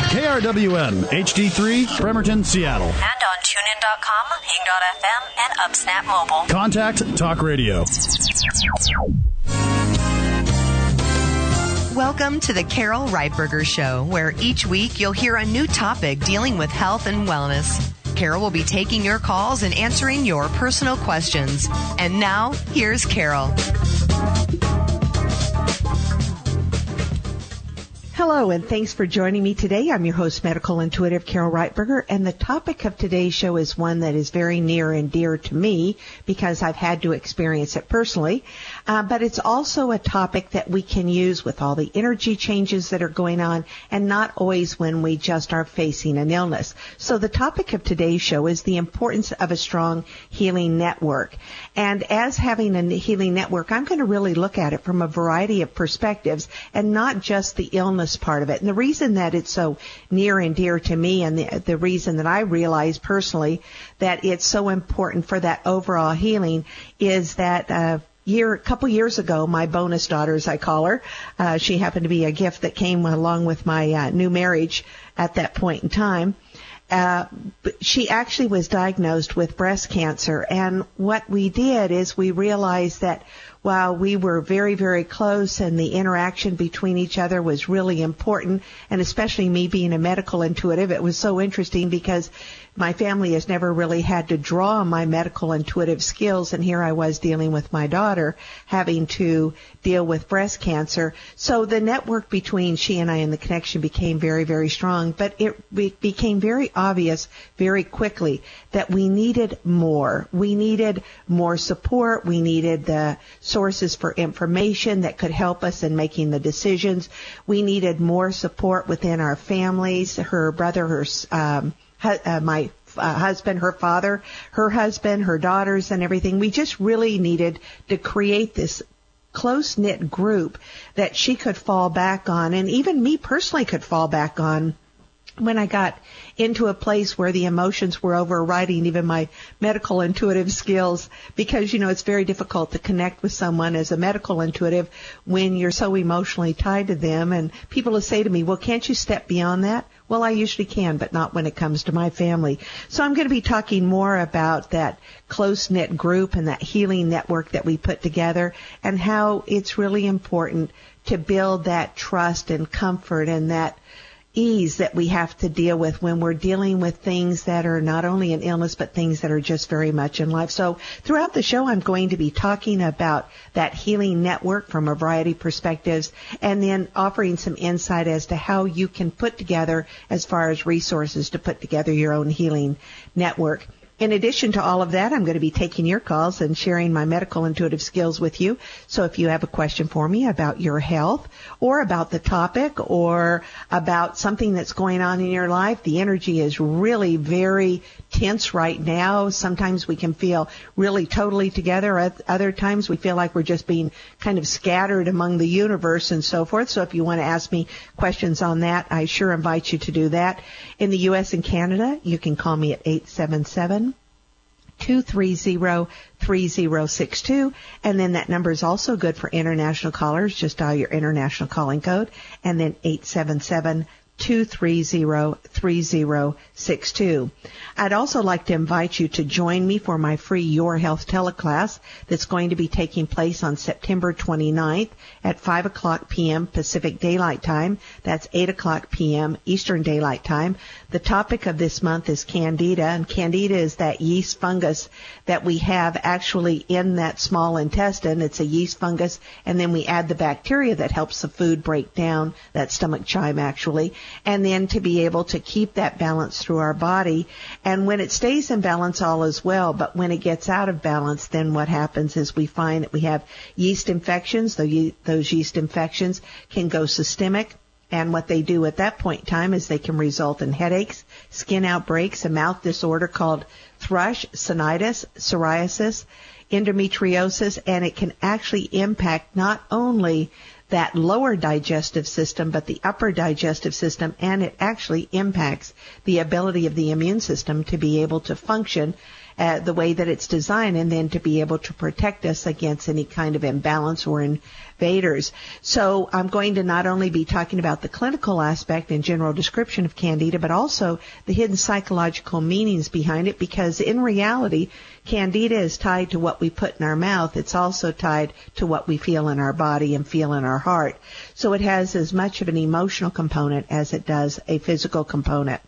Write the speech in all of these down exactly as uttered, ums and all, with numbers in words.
K R W N, H D three, Bremerton, Seattle. And on tune in dot com, Hing dot F M, and UpSnap Mobile. Contact Talk Radio. Welcome to the Carol Reitberger Show, where each week you'll hear a new topic dealing with health and wellness. Carol will be taking your calls and answering your personal questions. And now, here's Carol. Hello, and thanks for joining me today. I'm your host, Medical Intuitive Carol Reitberger, and the topic of today's show is one that is very near and dear to me because I've had to experience it personally. Uh, but it's also a topic that we can use with all the energy changes that are going on and not always when we just are facing an illness. So the topic of today's show is the importance of a strong healing network. And as having a healing network, I'm going to really look at it from a variety of perspectives and not just the illness part of it. And the reason that it's so near and dear to me, and the, the reason that I realize personally that it's so important for that overall healing, is that uh, year, a couple years ago, my bonus daughter, as I call her, uh, she happened to be a gift that came along with my uh, new marriage at that point in time. Uh, she actually was diagnosed with breast cancer, and what we did is we realized that while we were very, very close and the interaction between each other was really important, and especially me being a medical intuitive, it was so interesting because my family has never really had to draw on my medical intuitive skills, and here I was dealing with my daughter having to deal with breast cancer. So the network between she and I and the connection became very, very strong, but it be- became very obvious very quickly that we needed more. We needed more support. We needed the sources for information that could help us in making the decisions. We needed more support within our families, her brother, her um, Uh, my uh, husband, her father, her husband, her daughters, and everything. We just really needed to create this close-knit group that she could fall back on, and even me personally could fall back on when I got into a place where the emotions were overriding even my medical intuitive skills, because, you know, it's very difficult to connect with someone as a medical intuitive when you're so emotionally tied to them. And people will say to me, well, can't you step beyond that? Well, I usually can, but not when it comes to my family. So I'm going to be talking more about that close-knit group and that healing network that we put together, and how it's really important to build that trust and comfort and that ease that we have to deal with when we're dealing with things that are not only an illness, but things that are just very much in life. So throughout the show, I'm going to be talking about that healing network from a variety of perspectives, and then offering some insight as to how you can put together, as far as resources to put together your own healing network. In addition to all of that, I'm going to be taking your calls and sharing my medical intuitive skills with you. So if you have a question for me about your health, or about the topic, or about something that's going on in your life, the energy is really very tense right now. Sometimes we can feel really totally together. At other times we feel like we're just being kind of scattered among the universe and so forth. So if you want to ask me questions on that, I sure invite you to do that. In the U S and Canada, you can call me at eight seven seven, two three zero, three zero six two, and then that number is also good for international callers. Just dial your international calling code, and then eight seven seven, two three zero, three zero six two. I'd also like to invite you to join me for my free Your Health teleclass that's going to be taking place on September twenty-ninth at five o'clock p.m. Pacific Daylight Time. That's eight o'clock p.m. Eastern Daylight Time. The topic of this month is Candida, and Candida is that yeast fungus that we have actually in that small intestine. It's a yeast fungus, and then we add the bacteria that helps the food break down, that stomach chyme actually, and then to be able to keep that balance through our body. And when it stays in balance, all is well, but when it gets out of balance, then what happens is we find that we have yeast infections. Those yeast infections can go systemic. And what they do at that point in time is they can result in headaches, skin outbreaks, a mouth disorder called thrush, sinitis, psoriasis, endometriosis, and it can actually impact not only that lower digestive system, but the upper digestive system, and it actually impacts the ability of the immune system to be able to function uh, the way that it's designed, and then to be able to protect us against any kind of imbalance or invaders. So I'm going to not only be talking about the clinical aspect and general description of Candida, but also the hidden psychological meanings behind it, because in reality, Candida is tied to what we put in our mouth. It's also tied to what we feel in our body and feel in our heart. So it has as much of an emotional component as it does a physical component.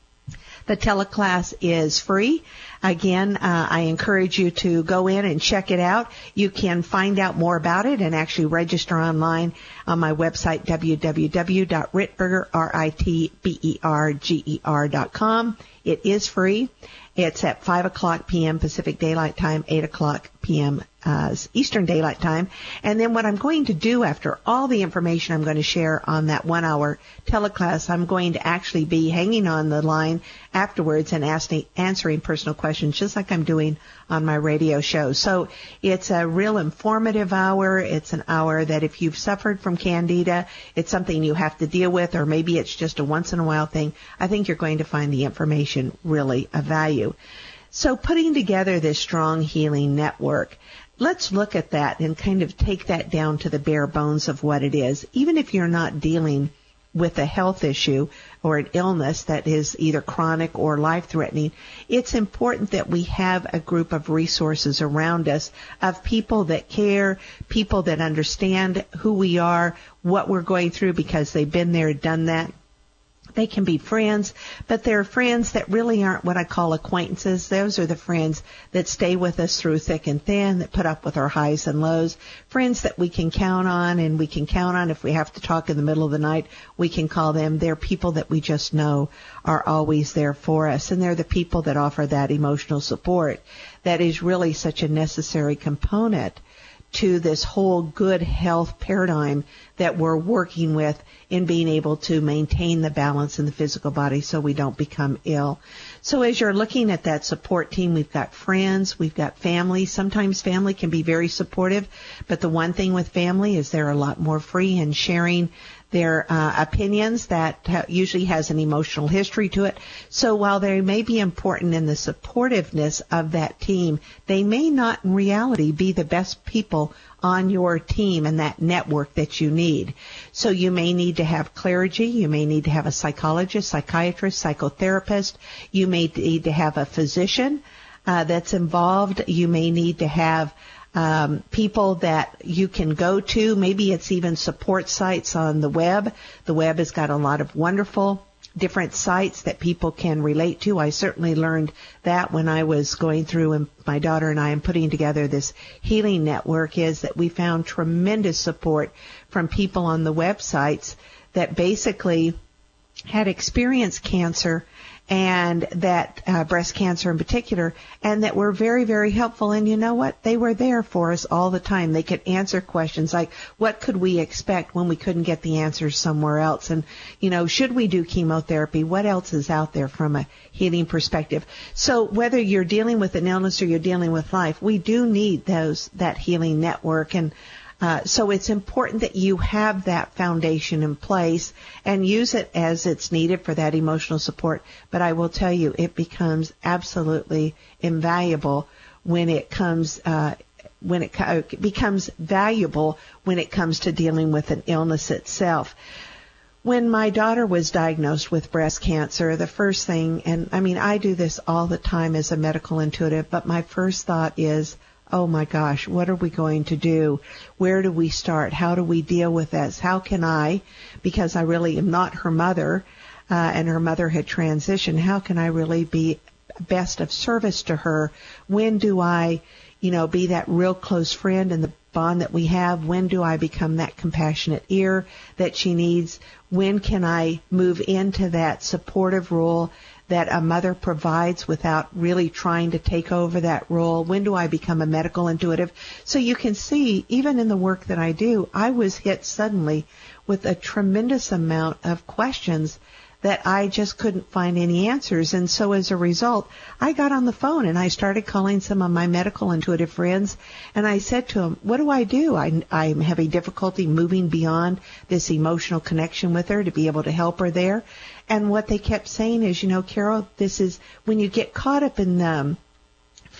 The teleclass is free. Again, uh, I encourage you to go in and check it out. You can find out more about it and actually register online on my website, w w w dot ritberger, R I T B E R G E R dot com. It is free. It's at five o'clock p.m. Pacific Daylight Time, eight o'clock p.m. Uh, Eastern Daylight Time. And then what I'm going to do after all the information I'm going to share on that one-hour teleclass, I'm going to actually be hanging on the line afterwards and asking, answering personal questions, just like I'm doing on my radio show. So it's a real informative hour. It's an hour that if you've suffered from Candida, it's something you have to deal with, or maybe it's just a once-in-a-while thing. I think you're going to find the information really of value. So putting together this strong healing network, let's look at that and kind of take that down to the bare bones of what it is. Even if you're not dealing with a health issue or an illness that is either chronic or life-threatening, it's important that we have a group of resources around us of people that care, people that understand who we are, what we're going through, because they've been there, done that. They can be friends, but they're friends that really aren't what I call acquaintances. Those are the friends that stay with us through thick and thin, that put up with our highs and lows. Friends that we can count on, and we can count on if we have to talk in the middle of the night, we can call them. They're people that we just know are always there for us, and they're the people that offer that emotional support that is really such a necessary component to this whole good health paradigm that we're working with in being able to maintain the balance in the physical body so we don't become ill. So as you're looking at that support team, we've got friends, we've got family. Sometimes family can be very supportive, but the one thing with family is they're a lot more free in sharing their uh, opinions. That uh, usually has an emotional history to it. So while they may be important in the supportiveness of that team, they may not in reality be the best people on your team and that network that you need. So you may need to have clergy, you may need to have a psychologist, psychiatrist, psychotherapist, you may need to have a physician uh, that's involved, you may need to have Um, people that you can go to. Maybe it's even support sites on the web. The web has got a lot of wonderful different sites that people can relate to. I certainly learned that when I was going through, and my daughter and I am putting together this healing network, is that we found tremendous support from people on the websites that basically had experienced cancer, and that uh, breast cancer in particular, and that were very, very helpful. And you know what? They were there for us all the time. They could answer questions like, what could we expect when we couldn't get the answers somewhere else? And, you know, should we do chemotherapy? What else is out there from a healing perspective? So whether you're dealing with an illness or you're dealing with life, we do need those, that healing network. And Uh, so it's important that you have that foundation in place and use it as it's needed for that emotional support. But I will tell you, it becomes absolutely invaluable when it comes, uh, when it, co- it becomes valuable when it comes to dealing with an illness itself. When my daughter was diagnosed with breast cancer, the first thing, and I mean, I do this all the time as a medical intuitive, but my first thought is, oh my gosh, what are we going to do? Where do we start? How do we deal with this? How can I, because I really am not her mother, uh, and her mother had transitioned, how can I really be best of service to her? When do I, you know, be that real close friend and the bond that we have? When do I become that compassionate ear that she needs? When can I move into that supportive role that a mother provides without really trying to take over that role? When do I become a medical intuitive? So you can see, even in the work that I do, I was hit suddenly with a tremendous amount of questions that I just couldn't find any answers. And so as a result, I got on the phone and I started calling some of my medical intuitive friends, and I said to them, what do I do? I, I'm having difficulty moving beyond this emotional connection with her to be able to help her there. And what they kept saying is, you know, Carol, this is when you get caught up in um,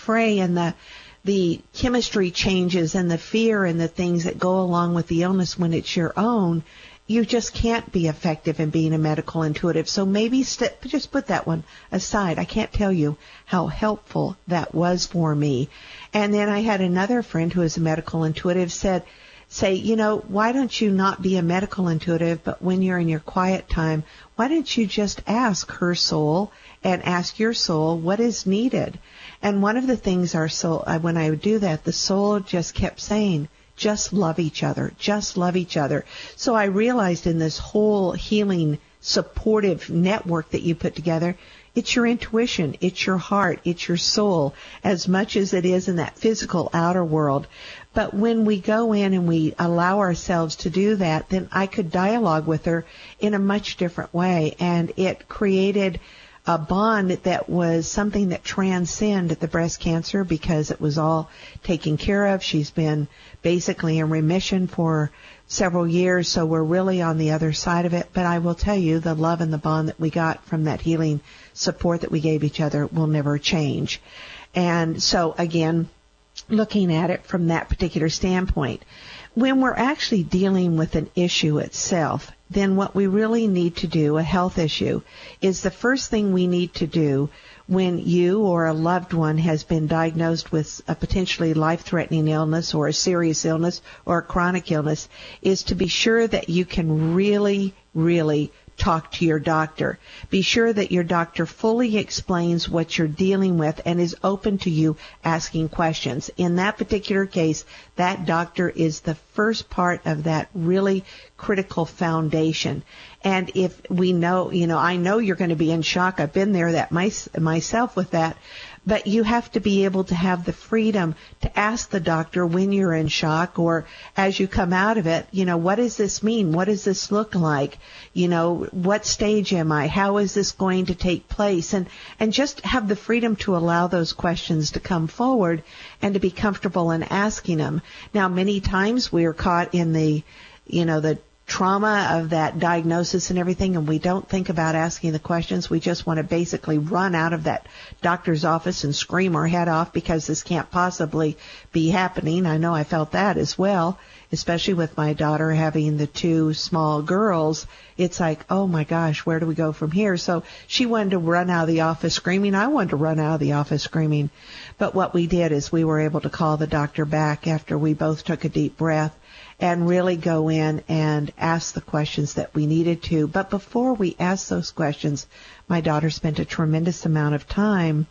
fray and the the chemistry changes and the fear and the things that go along with the illness when it's your own, you just can't be effective in being a medical intuitive. So maybe st- just put that one aside. I can't tell you how helpful that was for me. And then I had another friend who is a medical intuitive said, say, you know, why don't you not be a medical intuitive, but when you're in your quiet time, why don't you just ask her soul and ask your soul what is needed? And one of the things our soul, when I would do that, the soul just kept saying, just love each other, just love each other. So I realized in this whole healing supportive network that you put together, it's your intuition, it's your heart, it's your soul, as much as it is in that physical outer world. But when we go in and we allow ourselves to do that, then I could dialogue with her in a much different way. And it created a bond that was something that transcended the breast cancer because it was all taken care of. She's been basically in remission for several years, so we're really on the other side of it. But I will tell you, the love and the bond that we got from that healing support that we gave each other will never change. And so, again, looking at it from that particular standpoint, when we're actually dealing with an issue itself, then what we really need to do, a health issue, is the first thing we need to do when you or a loved one has been diagnosed with a potentially life-threatening illness or a serious illness or a chronic illness, is to be sure that you can really, really talk to your doctor. Be sure that your doctor fully explains what you're dealing with and is open to you asking questions. In that particular case, that doctor is the first part of that really critical foundation. And if we know, you know, I know you're going to be in shock. I've been there that my, myself with that. But you have to be able to have the freedom to ask the doctor when you're in shock or as you come out of it, you know, what does this mean? What does this look like? You know, what stage am I? How is this going to take place? And, and just have the freedom to allow those questions to come forward and to be comfortable in asking them. Now, many times we are caught in the, you know, the trauma of that diagnosis and everything, and we don't think about asking the questions. We just want to basically run out of that doctor's office and scream our head off because this can't possibly be happening. I know I felt that as well, especially with my daughter having the two small girls. It's like, oh my gosh, where do we go from here? So she wanted to run out of the office screaming. I wanted to run out of the office screaming. But what we did is we were able to call the doctor back after we both took a deep breath and really go in and ask the questions that we needed to. But before we asked those questions, my daughter spent a tremendous amount of time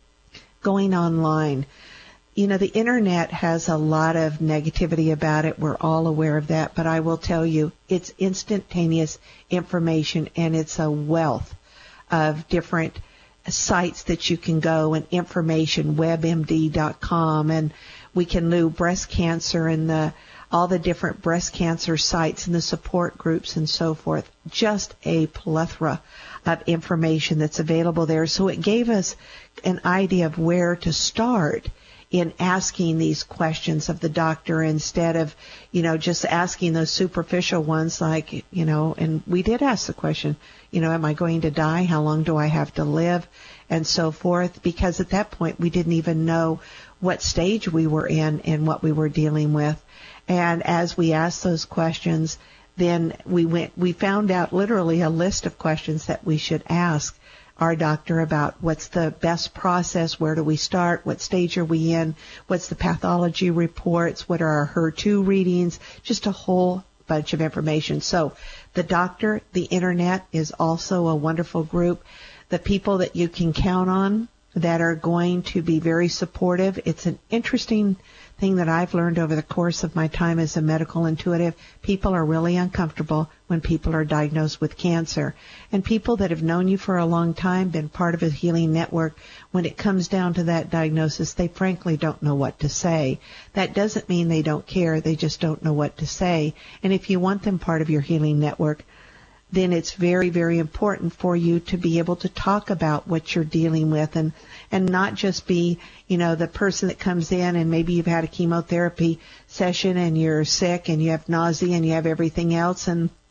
going online. You know, the internet has a lot of negativity about it. We're all aware of that. But I will tell you, it's instantaneous information, and it's a wealth of different sites that you can go and information, web M D dot com, and we can do breast cancer and the all the different breast cancer sites and the support groups and so forth. Just a plethora of information that's available there. So it gave us an idea of where to start in asking these questions of the doctor instead of, you know, just asking those superficial ones like, you know, and we did ask the question, you know, am I going to die? How long do I have to live? And so forth, because at that point we didn't even know what stage we were in and what we were dealing with. And as we asked those questions, then we went, we found out literally a list of questions that we should ask our doctor about what's the best process, where do we start, what stage are we in, what's the pathology reports, what are our H E R two readings, just a whole bunch of information. So the doctor, the internet is also a wonderful group. The people that you can count on that are going to be very supportive. It's an interesting thing that I've learned over the course of my time as a medical intuitive. People are really uncomfortable when people are diagnosed with cancer. And people that have known you for a long time, been part of a healing network, when it comes down to that diagnosis, they frankly don't know what to say. That doesn't mean they don't care. They just don't know what to say. And if you want them part of your healing network, then it's very, very important for you to be able to talk about what you're dealing with and, and not just be, you know, the person that comes in and maybe you've had a chemotherapy session and you're sick and you have nausea and you have everything else and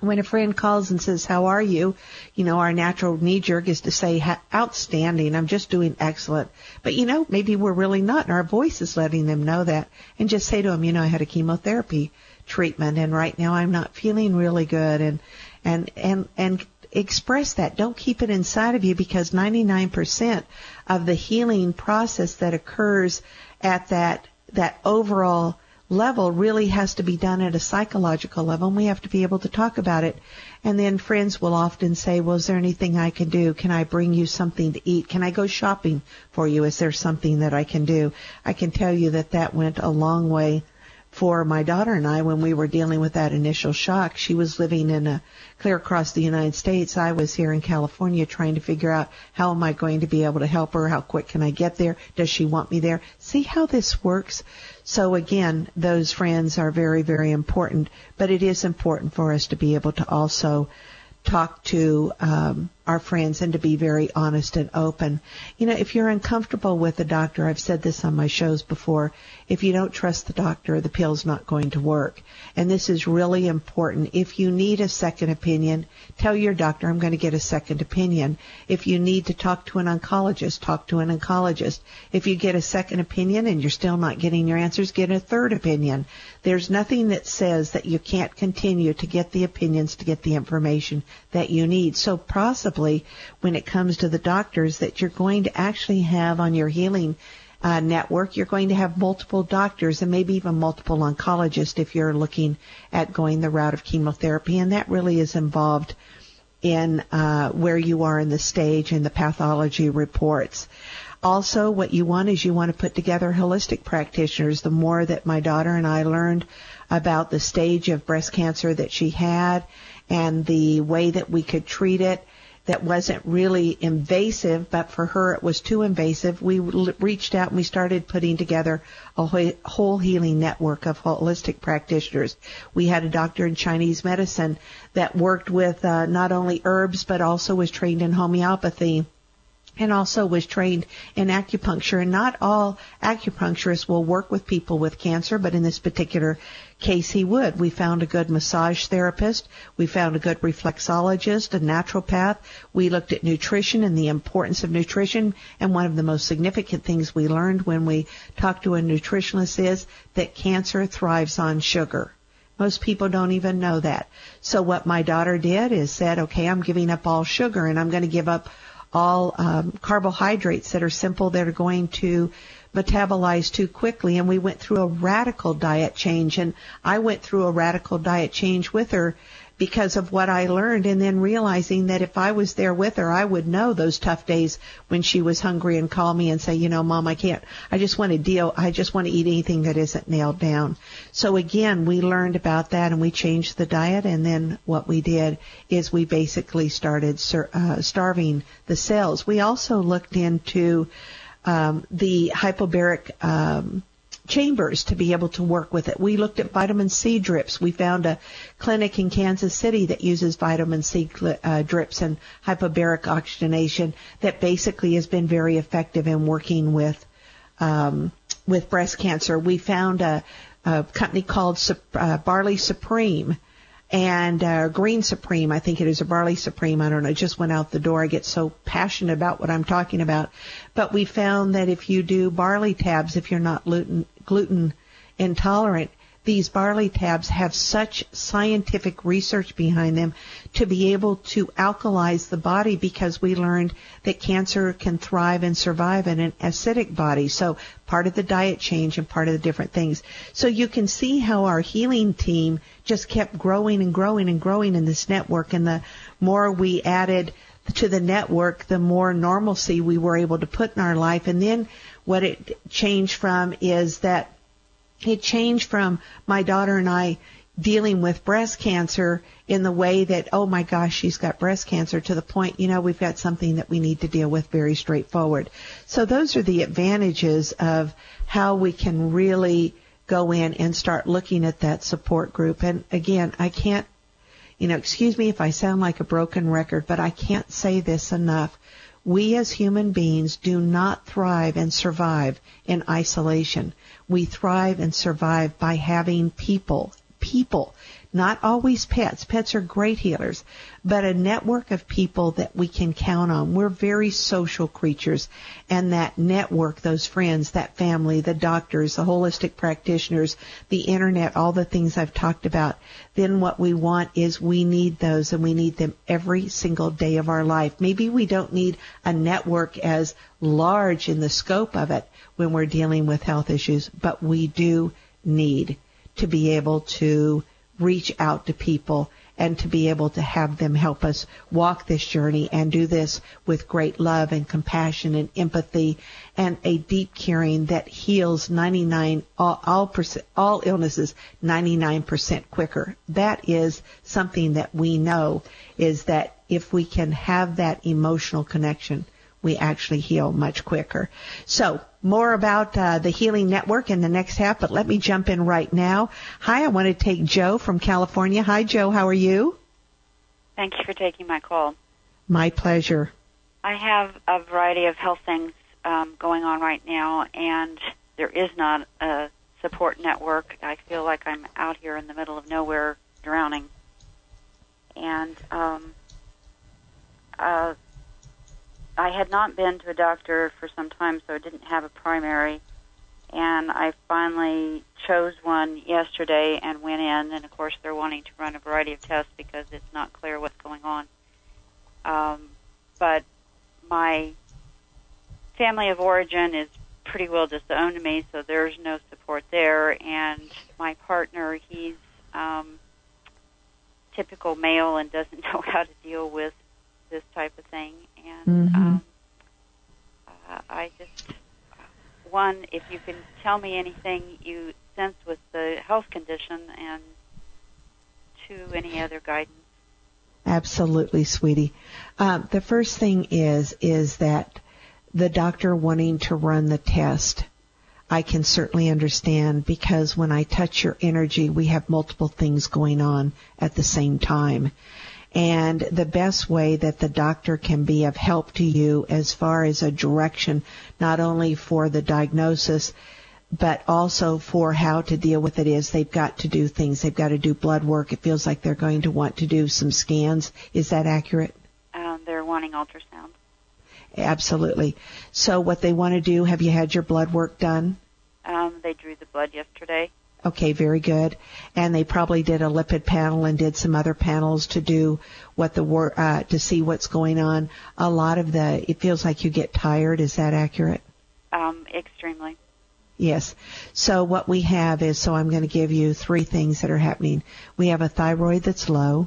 when a friend calls and says, how are you? You know, our natural knee-jerk is to say, outstanding, I'm just doing excellent. But, you know, maybe we're really not, and our voice is letting them know that. And just say to them, you know, I had a chemotherapy treatment, and right now I'm not feeling really good. And, and, and, and express that. Don't keep it inside of you, because ninety-nine percent of the healing process that occurs at that, that overall level really has to be done at a psychological level, and we have to be able to talk about it. And then friends will often say, well, is there anything I can do? Can I bring you something to eat? Can I go shopping for you? Is there something that I can do? I can tell you that that went a long way for my daughter and I when we were dealing with that initial shock. She was living in a clear across the United States. I was here in California trying to figure out, how am I going to be able to help her? How quick can I get there? Does she want me there? See how this works? So again, those friends are very, very important, but it is important for us to be able to also talk to um, our friends and to be very honest and open. You know, if you're uncomfortable with the doctor, I've said this on my shows before, if you don't trust the doctor, the pill's not going to work. And this is really important. If you need a second opinion, tell your doctor, I'm going to get a second opinion. If you need to talk to an oncologist, talk to an oncologist. If you get a second opinion and you're still not getting your answers, get a third opinion. There's nothing that says that you can't continue to get the opinions, to get the information that you need. So possibly when it comes to the doctors that you're going to actually have on your healing uh, network, you're going to have multiple doctors and maybe even multiple oncologists if you're looking at going the route of chemotherapy. And that really is involved in uh, where you are in the stage and the pathology reports. Also, what you want is you want to put together holistic practitioners. The more that my daughter and I learned about the stage of breast cancer that she had and the way that we could treat it, that wasn't really invasive, but for her it was too invasive, we reached out and we started putting together a whole healing network of holistic practitioners. We had a doctor in Chinese medicine that worked with uh, not only herbs, but also was trained in homeopathy, and also was trained in acupuncture. And not all acupuncturists will work with people with cancer, but in this particular case he would. We found a good massage therapist. We found a good reflexologist, a naturopath. We looked at nutrition and the importance of nutrition. And one of the most significant things we learned when we talked to a nutritionist is that cancer thrives on sugar. Most people don't even know that. So what my daughter did is said, okay, I'm giving up all sugar and I'm going to give up all um, carbohydrates that are simple, that are going to metabolize too quickly. And we went through a radical diet change. And I went through a radical diet change with her because of what I learned, and then realizing that if I was there with her, I would know those tough days when she was hungry and call me and say, you know, Mom, I can't, I just want to deal, I just want to eat anything that isn't nailed down. So again, we learned about that and we changed the diet, and then what we did is we basically started uh, starving the cells. We also looked into um, the hypobaric um chambers to be able to work with it. We looked at vitamin C drips. We found a clinic in Kansas City that uses vitamin C uh, drips and hypobaric oxygenation that basically has been very effective in working with um, with breast cancer. We found a, a company called uh, Barley Supreme and uh, Green Supreme. I think it is a Barley Supreme. I don't know. It just went out the door. I get so passionate about what I'm talking about. But we found that if you do barley tabs, if you're not gluten, gluten intolerant, these barley tabs have such scientific research behind them to be able to alkalize the body, because we learned that cancer can thrive and survive in an acidic body. So part of the diet change and part of the different things. So you can see how our healing team just kept growing and growing and growing in this network. And the more we added to the network, the more normalcy we were able to put in our life. And then what it changed from is that it changed from my daughter and I dealing with breast cancer in the way that, oh my gosh, she's got breast cancer, to the point, you know, we've got something that we need to deal with, very straightforward. So those are the advantages of how we can really go in and start looking at that support group. And again, I can't, you know, excuse me if I sound like a broken record, but I can't say this enough. We as human beings do not thrive and survive in isolation. We thrive and survive by having people, people Not always pets. Pets are great healers, but a network of people that we can count on. We're very social creatures, and that network, those friends, that family, the doctors, the holistic practitioners, the internet, all the things I've talked about, then what we want is we need those, and we need them every single day of our life. Maybe we don't need a network as large in the scope of it when we're dealing with health issues, but we do need to be able to reach out to people and to be able to have them help us walk this journey and do this with great love and compassion and empathy and a deep caring that heals ninety-nine all all, percent, all illnesses ninety-nine percent quicker. That is something that we know, is that if we can have that emotional connection, we actually heal much quicker. So more about uh, the Healing Network in the next half, but let me jump in right now. Hi, I want to take Joe from California. Hi, Joe. How are you? Thank you for taking my call. My pleasure. I have a variety of health things um, going on right now, and there is not a support network. I feel like I'm out here in the middle of nowhere drowning. And um, uh I had not been to a doctor for some time, so I didn't have a primary, and I finally chose one yesterday and went in, and of course they're wanting to run a variety of tests because it's not clear what's going on. Um, but my family of origin is pretty well disowned me, so there's no support there, and my partner, he's um, typical male and doesn't know how to deal with this type of thing. And mm-hmm. um, uh, I just, uh, one, if you can tell me anything you sense with the health condition, and two, any other guidance. Absolutely, sweetie. Um, the first thing is, is that the doctor wanting to run the test, I can certainly understand, because when I touch your energy, we have multiple things going on at the same time. And the best way that the doctor can be of help to you as far as a direction, not only for the diagnosis, but also for how to deal with it, is they've got to do things. They've got to do blood work. It feels like they're going to want to do some scans. Is that accurate? Um, they're wanting ultrasound. Absolutely. So what they want to do, have you had your blood work done? Um, they drew the blood yesterday. Okay, very good. And they probably did a lipid panel and did some other panels to do what the wor- uh, to see what's going on. A lot of the, it feels like you get tired. Is that accurate? Um, extremely. Yes. So what we have is, so I'm going to give you three things that are happening. We have a thyroid that's low.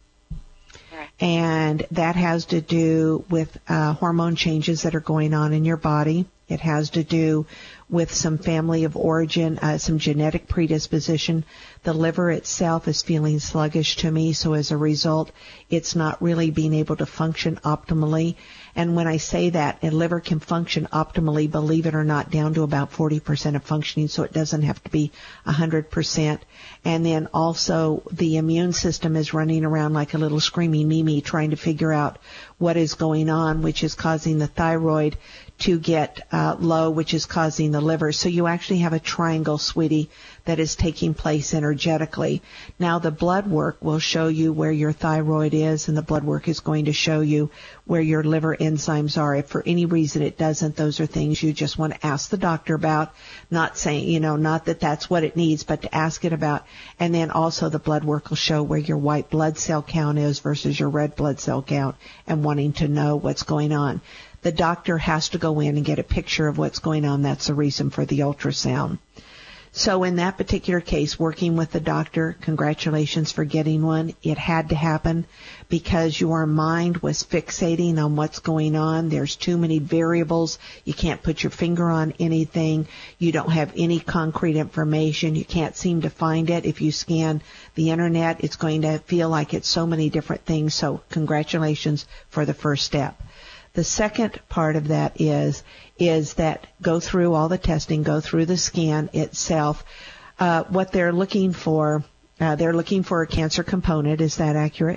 Right. And that has to do with uh, hormone changes that are going on in your body. It has to do with some family of origin, uh, some genetic predisposition. The liver itself is feeling sluggish to me, so as a result, it's not really being able to function optimally. And when I say that, a liver can function optimally, believe it or not, down to about forty percent of functioning, so it doesn't have to be one hundred percent. And then also the immune system is running around like a little screaming Mimi trying to figure out what is going on, which is causing the thyroid to get uh, low, which is causing the liver. So you actually have a triangle, sweetie, that is taking place energetically. Now the blood work will show you where your thyroid is, and the blood work is going to show you where your liver enzymes are. If for any reason it doesn't, those are things you just want to ask the doctor about, not saying, you know, not that that's what it needs, but to ask it about. And then also the blood work will show where your white blood cell count is versus your red blood cell count, and wanting to know what's going on. The doctor has to go in and get a picture of what's going on. That's the reason for the ultrasound. So in that particular case, working with the doctor, congratulations for getting one. It had to happen because your mind was fixating on what's going on. There's too many variables. You can't put your finger on anything. You don't have any concrete information. You can't seem to find it. If you scan the internet, it's going to feel like it's so many different things. So congratulations for the first step. The second part of that is is that go through all the testing, go through the scan itself. Uh, what they're looking for, uh, they're looking for a cancer component. Is that accurate?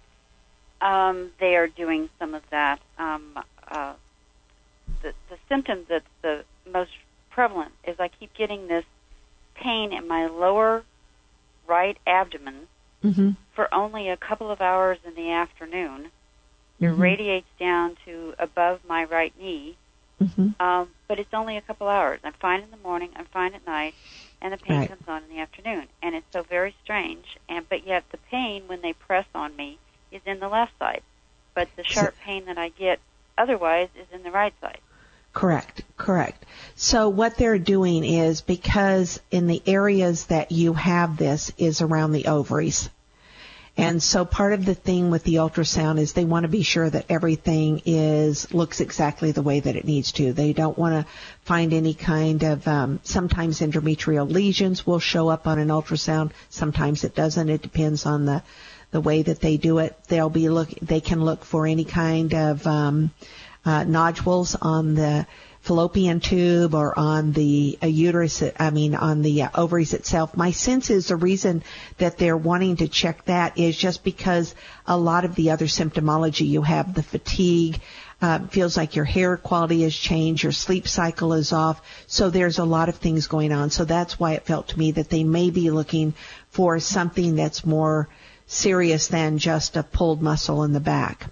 Um, they are doing some of that. Um, uh, the, the symptom that's the most prevalent is I keep getting this pain in my lower right abdomen mm-hmm. for only a couple of hours in the afternoon. It mm-hmm. radiates down to above my right knee, mm-hmm. um, but it's only a couple hours. I'm fine in the morning, I'm fine at night, and the pain right. comes on in the afternoon. And it's so very strange, and but yet the pain when they press on me is in the left side, but the sharp pain that I get otherwise is in the right side. Correct, correct. So what they're doing is, because in the areas that you have this is around the ovaries. And so part of the thing with the ultrasound is they want to be sure that everything is looks exactly the way that it needs to. They don't want to find any kind of, um, sometimes endometrial lesions will show up on an ultrasound. Sometimes it doesn't. It depends on the, the way that they do it. They'll be look, they can look for any kind of, um, uh, nodules on the fallopian tube or on the uh, uterus, I mean, on the uh, ovaries itself. My sense is the reason that they're wanting to check that is just because a lot of the other symptomology you have, the fatigue, uh, feels like your hair quality has changed, your sleep cycle is off, so there's a lot of things going on. So that's why it felt to me that they may be looking for something that's more serious than just a pulled muscle in the back.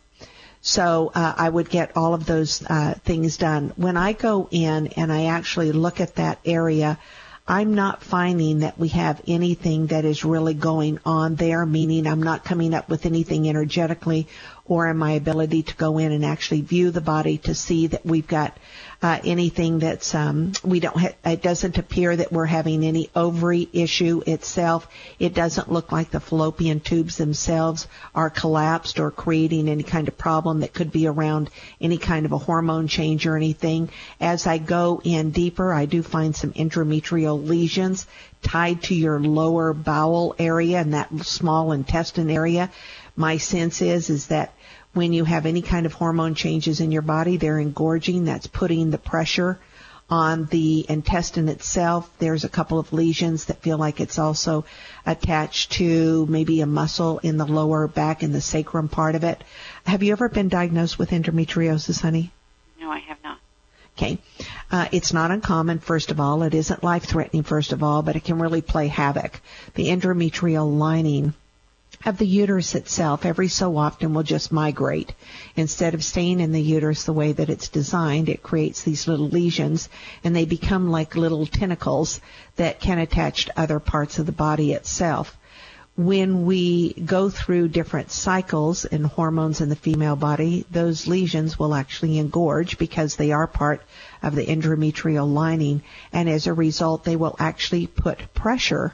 So uh, I would get all of those uh, things done. When I go in and I actually look at that area, I'm not finding that we have anything that is really going on there, meaning I'm not coming up with anything energetically or in my ability to go in and actually view the body to see that we've got uh, anything that's, um, we don't, ha- it doesn't appear that we're having any ovary issue itself. It doesn't look like the fallopian tubes themselves are collapsed or creating any kind of problem that could be around any kind of a hormone change or anything. As I go in deeper, I do find some intrametrial lesions tied to your lower bowel area and that small intestine area. My sense is, is that when you have any kind of hormone changes in your body, they're engorging. That's putting the pressure on the intestine itself. There's a couple of lesions that feel like it's also attached to maybe a muscle in the lower back in the sacrum part of it. Have you ever been diagnosed with endometriosis, honey? No, I have not. Okay. Uh, it's not uncommon, first of all. It isn't life-threatening, first of all, but it can really play havoc. The endometrial lining of the uterus itself every so often will just migrate. Instead of staying in the uterus the way that it's designed, it creates these little lesions, and they become like little tentacles that can attach to other parts of the body itself. When we go through different cycles and hormones in the female body, those lesions will actually engorge because they are part of the endometrial lining, and as a result, they will actually put pressure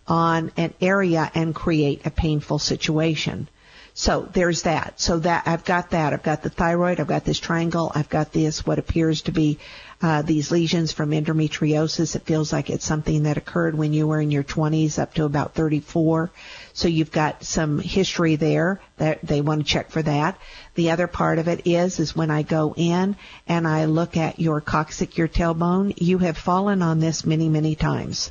on an area and create a painful situation. So there's that. So that I've got that. I've got the thyroid. I've got this triangle. I've got this, what appears to be uh, these lesions from endometriosis. It feels like it's something that occurred when you were in your twenties up to about thirty-four. So you've got some history there that they want to check for that. The other part of it is, is when I go in and I look at your coccyx, your tailbone, you have fallen on this many, many times.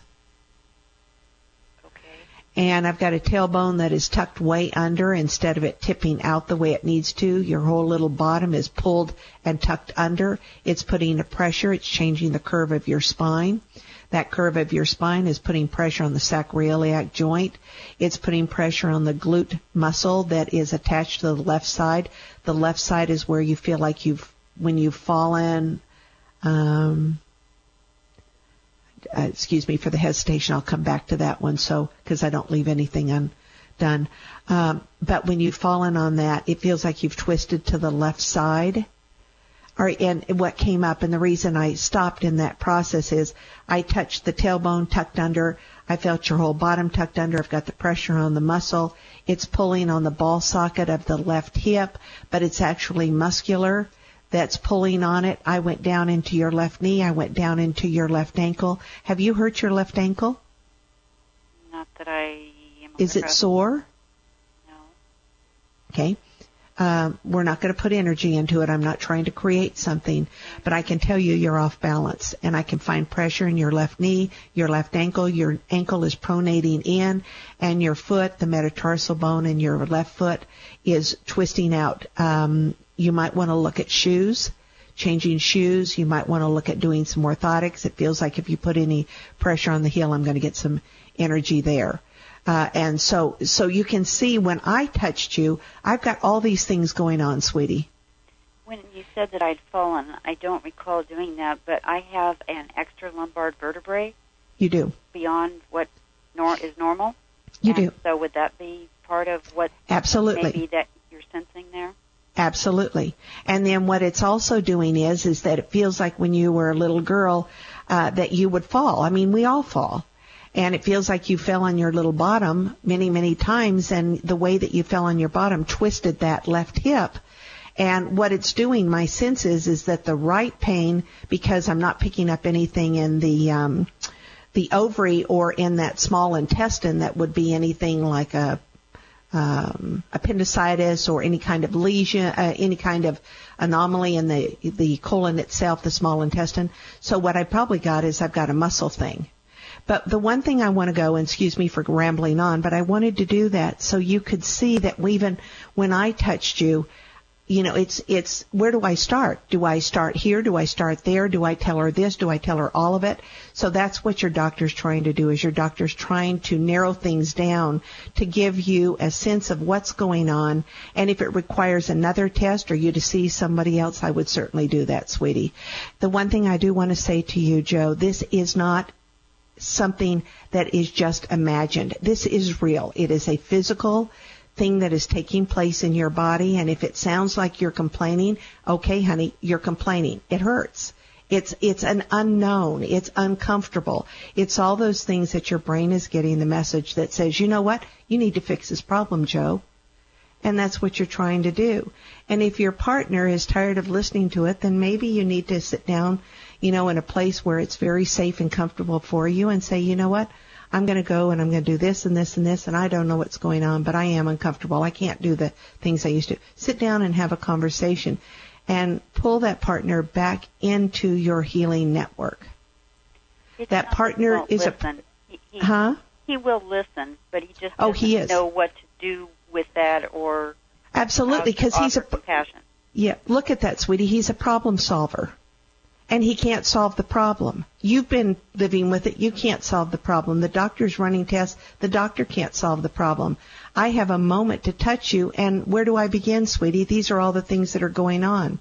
And I've got a tailbone that is tucked way under instead of it tipping out the way it needs to. Your whole little bottom is pulled and tucked under. It's putting a pressure. It's changing the curve of your spine. That curve of your spine is putting pressure on the sacroiliac joint. It's putting pressure on the glute muscle that is attached to the left side. The left side is where you feel like you've, when you've fallen, um, Uh, excuse me for the hesitation. I'll come back to that one, so because I don't leave anything undone. Um, but when you've fallen on that, it feels like you've twisted to the left side. Or, and what came up, and the reason I stopped in that process is I touched the tailbone tucked under. I felt your whole bottom tucked under. I've got the pressure on the muscle. It's pulling on the ball socket of the left hip, but it's actually muscular that's pulling on it. I went down into your left knee. I went down into your left ankle. Have you hurt your left ankle? Not that I am aware Is it of. sore? No. Okay. Um, we're not going to put energy into it. I'm not trying to create something, but I can tell you you're off balance, and I can find pressure in your left knee, your left ankle. Your ankle is pronating in, and your foot, the metatarsal bone in your left foot, is twisting out. Um, You might want to look at shoes, changing shoes. You might want to look at doing some orthotics. It feels like if you put any pressure on the heel, I'm going to get some energy there. Uh, and so, so you can see when I touched you, I've got all these things going on, sweetie. When you said that I'd fallen, I don't recall doing that, but I have an extra lumbar vertebrae. You do. Beyond what nor- is normal. You and do. So would that be part of what Absolutely. maybe that you're sensing there? Absolutely. And then what it's also doing is, is that it feels like when you were a little girl, uh, that you would fall. I mean, we all fall. And it feels like you fell on your little bottom many, many times, and the way that you fell on your bottom twisted that left hip. And what it's doing, my sense is, is that the right pain, because I'm not picking up anything in the, um, the ovary or in that small intestine that would be anything like a, um, appendicitis or any kind of lesion, uh, any kind of anomaly in the, the colon itself, the small intestine. So what I probably got is I've got a muscle thing. But the one thing I want to go, and excuse me for rambling on, but I wanted to do that so you could see that even when I touched you, you know, it's, it's, where do I start? Do I start here? Do I start there? Do I tell her this? Do I tell her all of it? So that's what your doctor's trying to do, is your doctor's trying to narrow things down to give you a sense of what's going on. And if it requires another test or you to see somebody else, I would certainly do that, sweetie. The one thing I do want to say to you, Joe, this is not something that is just imagined. This is real. It is a physical thing that is taking place in your body, and if it sounds like you're complaining, okay, honey, you're complaining. It hurts. It's it's an unknown. It's uncomfortable. It's all those things that your brain is getting the message that says, you know what, you need to fix this problem, Joe. And that's what you're trying to do. And if your partner is tired of listening to it, then maybe you need to sit down, you know, in a place where it's very safe and comfortable for you and say, you know what, I'm going to go and I'm going to do this and this and this, and I don't know what's going on, but I am uncomfortable. I can't do the things I used to. Sit down and have a conversation and pull that partner back into your healing network. It's that partner is listen. a... He, he, huh? He will listen, but he just oh, doesn't he is. know what to do with that or... Absolutely, because he's a... compassion. Yeah, look at that, sweetie. He's a problem solver. And he can't solve the problem. You've been living with it. You can't solve the problem. The doctor's running tests. The doctor can't solve the problem. I have a moment to touch you, and where do I begin, sweetie? These are all the things that are going on.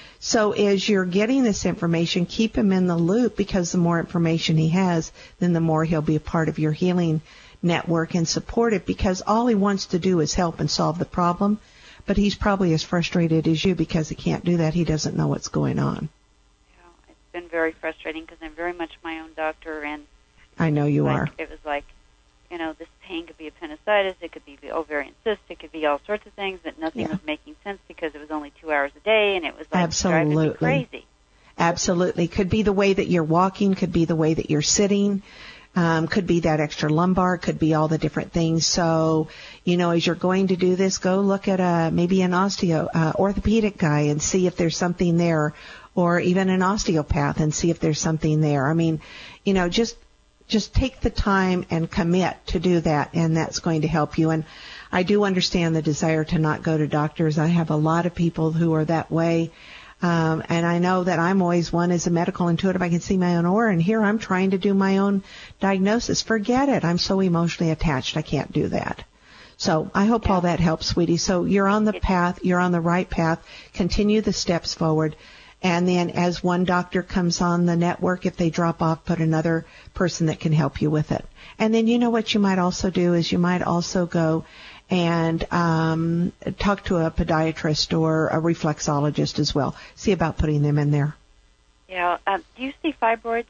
So as you're getting this information, keep him in the loop, because the more information he has, then the more he'll be a part of your healing network and support it, because all he wants to do is help and solve the problem. But he's probably as frustrated as you because he can't do that. He doesn't know what's going on. Been very frustrating because I'm very much my own doctor, and I know you like, are. It was like, you know, this pain could be appendicitis, it could be ovarian cyst, it could be all sorts of things, that nothing yeah. was making sense because it was only two hours a day, and it was like Absolutely. driving me crazy. Absolutely. Could be the way that you're walking, could be the way that you're sitting, um, could be that extra lumbar, could be all the different things. So, you know, as you're going to do this, go look at a maybe an osteo, uh, orthopedic guy and see if there's something there, or even an osteopath and see if there's something there. I mean, you know, just just take the time and commit to do that, and that's going to help you. And I do understand the desire to not go to doctors. I have a lot of people who are that way. Um, and I know that I'm always one as a medical intuitive. I can see my own aura, and here I'm trying to do my own diagnosis. Forget it. I'm so emotionally attached. I can't do that. So I hope yeah. all that helps, sweetie. So you're on the path. You're on the right path. Continue the steps forward. And then as one doctor comes on the network, if they drop off, put another person that can help you with it. And then you know what you might also do is you might also go and um, talk to a podiatrist or a reflexologist as well. See about putting them in there. Yeah. Um, do you see fibroids?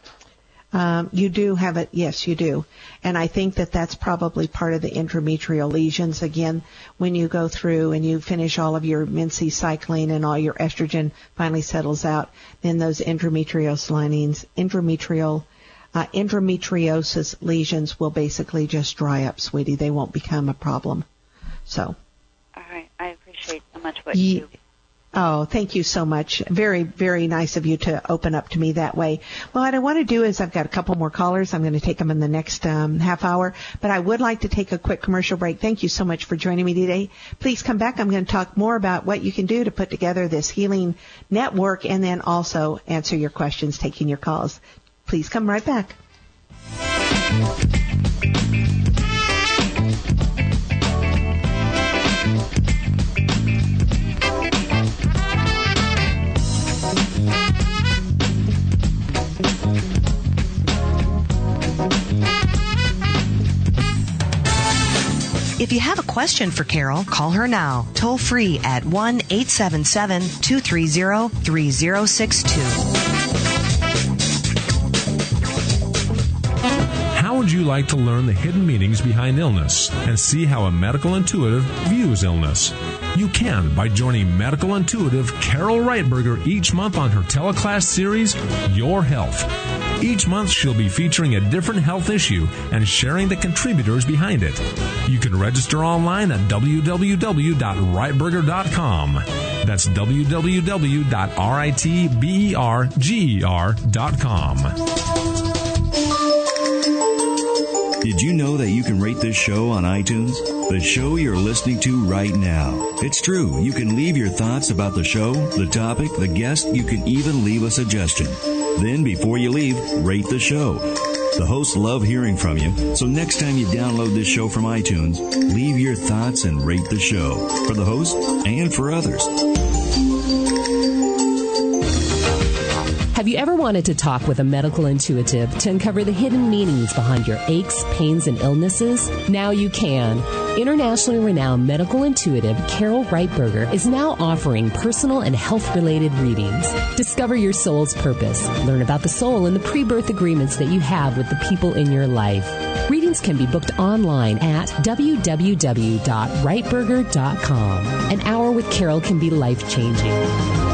Um, you do have it. Yes, you do. And I think that that's probably part of the intrametrial lesions. Again, when you go through and you finish all of your Menses cycling and all your estrogen finally settles out, then those endometriose linings, endometrial, uh, endometriosis lesions will basically just dry up, sweetie. They won't become a problem. So. All right. I appreciate so much what Ye- you do. Oh, thank you so much. Very, very nice of you to open up to me that way. Well, what I want to do is I've got a couple more callers. I'm going to take them in the next um, half hour, but I would like to take a quick commercial break. Thank you so much for joining me today. Please come back. I'm going to talk more about what you can do to put together this healing network and then also answer your questions, taking your calls. Please come right back. If you have a question for Carol, call her now, toll free at one eight seven seven, two three zero, three zero six two. How would you like to learn the hidden meanings behind illness and see how a medical intuitive views illness? You can by joining medical intuitive Carol Reitberger each month on her teleclass series, Your Health. Each month she'll be featuring a different health issue and sharing the contributors behind it. You can register online at w w w dot reitberger dot com. That's w w w dot reitberger dot com. Did you know that you can rate this show on iTunes? The show you're listening to right now. It's true. You can leave your thoughts about the show, the topic, the guest. You can even leave a suggestion. Then, before you leave, rate the show. The hosts love hearing from you, so next time you download this show from iTunes, leave your thoughts and rate the show for the host and for others. Have you ever wanted to talk with a medical intuitive to uncover the hidden meanings behind your aches, pains, and illnesses? Now you can. Internationally renowned medical intuitive Carol Reitberger is now offering personal and health-related readings. Discover your soul's purpose. Learn about the soul and the pre-birth agreements that you have with the people in your life. Readings can be booked online at w w w dot reitberger dot com. An hour with Carol can be life-changing.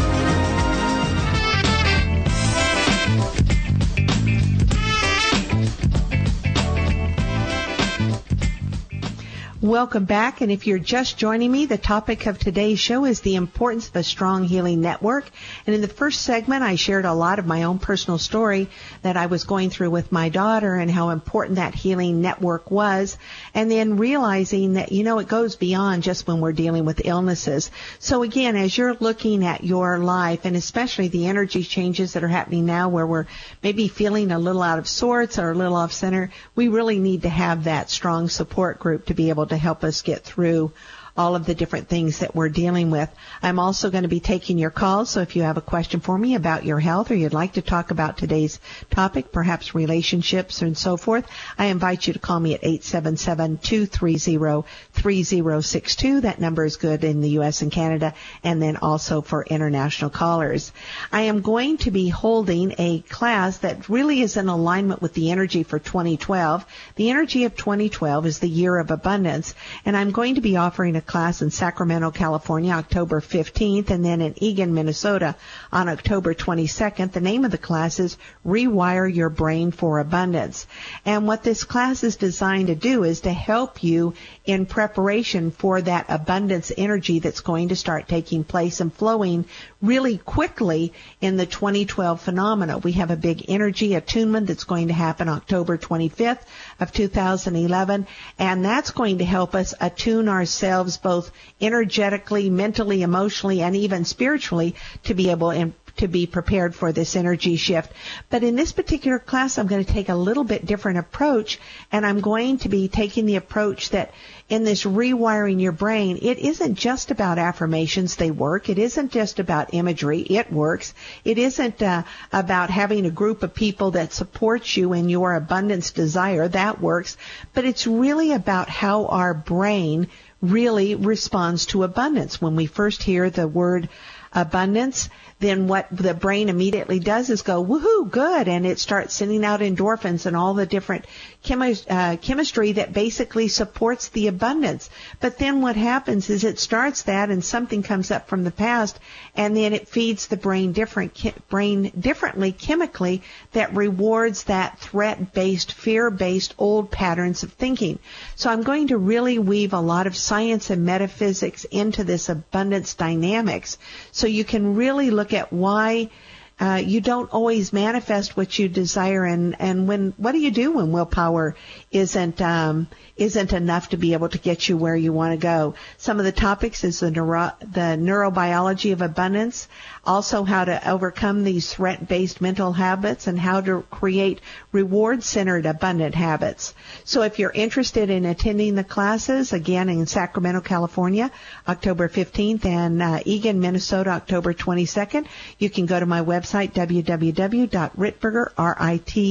Welcome back, and if you're just joining me, the topic of today's show is the importance of a strong healing network. And in the first segment, I shared a lot of my own personal story that I was going through with my daughter and how important that healing network was, and then realizing that, you know, it goes beyond just when we're dealing with illnesses. So again, as you're looking at your life, and especially the energy changes that are happening now where we're maybe feeling a little out of sorts or a little off center, we really need to have that strong support group to be able to help us get through all of the different things that we're dealing with. I'm also going to be taking your calls, so if you have a question for me about your health or you'd like to talk about today's topic, perhaps relationships and so forth, I invite you to call me at eight seven seven, two three zero, three zero six two. That number is good in the U S and Canada, and then also for international callers. I am going to be holding a class that really is in alignment with the energy for twenty twelve. The energy of twenty twelve is the year of abundance, and I'm going to be offering a class in Sacramento, California, October fifteenth, and then in Eagan, Minnesota on October twenty-second. The name of the class is Rewire Your Brain for Abundance. And what this class is designed to do is to help you in preparation for that abundance energy that's going to start taking place and flowing really quickly in the twenty twelve phenomena. We have a big energy attunement that's going to happen October twenty-fifth of two thousand eleven, and that's going to help us attune ourselves both energetically, mentally, emotionally, and even spiritually to be able in to be prepared for this energy shift. But in this particular class, I'm going to take a little bit different approach, and I'm going to be taking the approach that in this rewiring your brain, it isn't just about affirmations. They work. It isn't just about imagery. It works. It isn't uh, about having a group of people that supports you in your abundance desire. That works. But it's really about how our brain really responds to abundance. When we first hear the word abundance, then what the brain immediately does is go, woohoo, good, and it starts sending out endorphins and all the different chemi- uh, chemistry that basically supports the abundance. But then what happens is it starts that and something comes up from the past, and then it feeds the brain different che- brain differently chemically that rewards that threat-based, fear-based old patterns of thinking. So I'm going to really weave a lot of science and metaphysics into this abundance dynamics so you can really look at why uh, you don't always manifest what you desire, and, and when what do you do when willpower isn't um, isn't enough to be able to get you where you want to go. Some of the topics is the neuro, the neurobiology of abundance, also how to overcome these threat-based mental habits and how to create reward-centered abundant habits. So if you're interested in attending the classes, again in Sacramento, California, October fifteenth, and uh, Eagan, Minnesota, October twenty-second, you can go to my website, w w w dot reitberger, R I T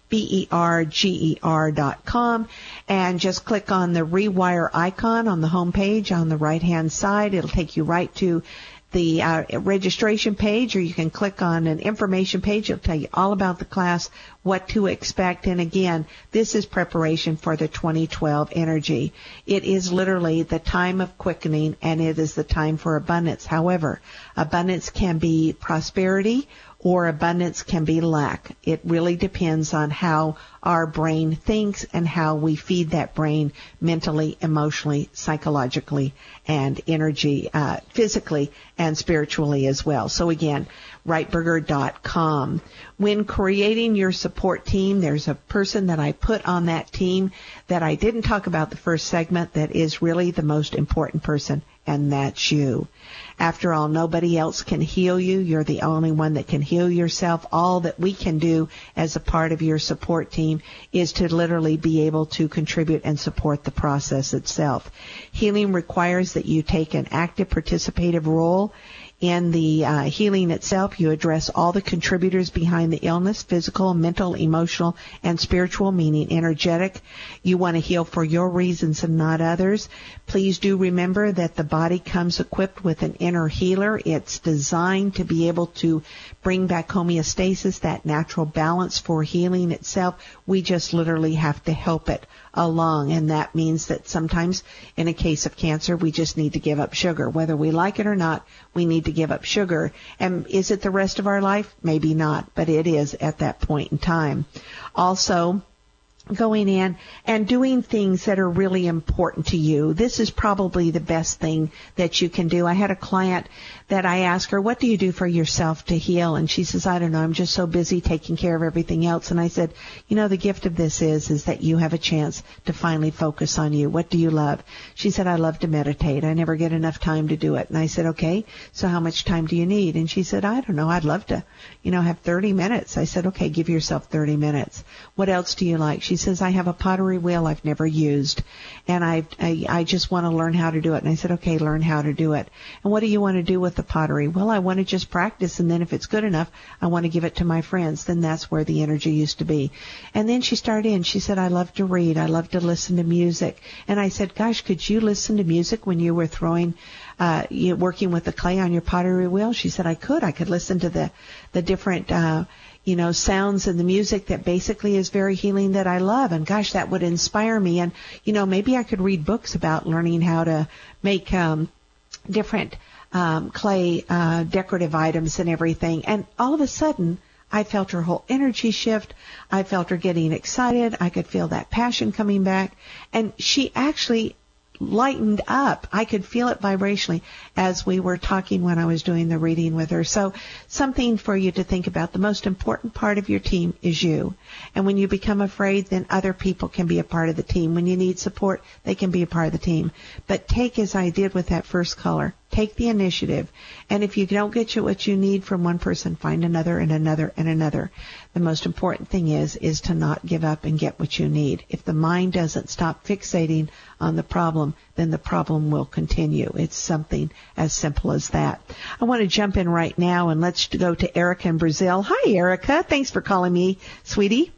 B E R G E R dot com, and just click on the Rewire icon on the home page on the right-hand side. It'll take you right to the uh, registration page, or you can click on an information page. It'll tell you all about the class, what to expect. And again, this is preparation for the twenty twelve energy. It is literally the time of quickening, and it is the time for abundance. However, abundance can be prosperity, or abundance can be lack. It really depends on how our brain thinks and how we feed that brain mentally, emotionally, psychologically, and energy, uh, physically and spiritually as well. So again, Reitberger dot com. When creating your support team, there's a person that I put on that team that I didn't talk about the first segment that is really the most important person, and that's you. After all, nobody else can heal you. You're the only one that can heal yourself. All that we can do as a part of your support team is to literally be able to contribute and support the process itself. Healing requires that you take an active participative role in the uh, healing itself. You address all the contributors behind the illness, physical, mental, emotional, and spiritual, meaning energetic. You want to heal for your reasons and not others. Please do remember that the body comes equipped with an inner healer. It's designed to be able to bring back homeostasis, that natural balance for healing itself. We just literally have to help it along, and that means that sometimes in a case of cancer we just need to give up sugar. Whether we like it or not, we need to give up sugar. And is it the rest of our life? Maybe not, but it is at that point in time. Also, going in and doing things that are really important to you. This is probably the best thing that you can do. I had a client that I asked her, what do you do for yourself to heal? And she says, I don't know, I'm just so busy taking care of everything else. And I said, you know, the gift of this is, is that you have a chance to finally focus on you. What do you love? She said, I love to meditate. I never get enough time to do it. And I said, okay, so how much time do you need? And she said, I don't know, I'd love to, you know, have thirty minutes. I said, okay, give yourself thirty minutes. What else do you like? She says, I have a pottery wheel I've never used, and I, I, I just want to learn how to do it. And I said, okay, learn how to do it. And what do you want to do with the pottery? Well, I want to just practice, and then if it's good enough, I want to give it to my friends. Then that's where the energy used to be. And then she started in. She said, I love to read. I love to listen to music. And I said, gosh, could you listen to music when you were throwing, uh, you working with the clay on your pottery wheel? She said, I could. I could listen to the, the different, uh, you know, sounds and the music that basically is very healing that I love. And gosh, that would inspire me. And, you know, maybe I could read books about learning how to make, um, different, um, clay, uh, decorative items and everything. And all of a sudden, I felt her whole energy shift. I felt her getting excited. I could feel that passion coming back. And she actually lightened up. I could feel it vibrationally as we were talking when I was doing the reading with her. So something for you to think about. The most important part of your team is you. And when you become afraid, then other people can be a part of the team. When you need support, they can be a part of the team. But take, as I did with that first caller, take the initiative. And if you don't get you what you need from one person, find another and another and another. The most important thing is, is to not give up and get what you need. If the mind doesn't stop fixating on the problem, then the problem will continue. It's something as simple as that. I want to jump in right now, and let's go to Erica in Brazil. Hi, Erica. Thanks for calling me, sweetie.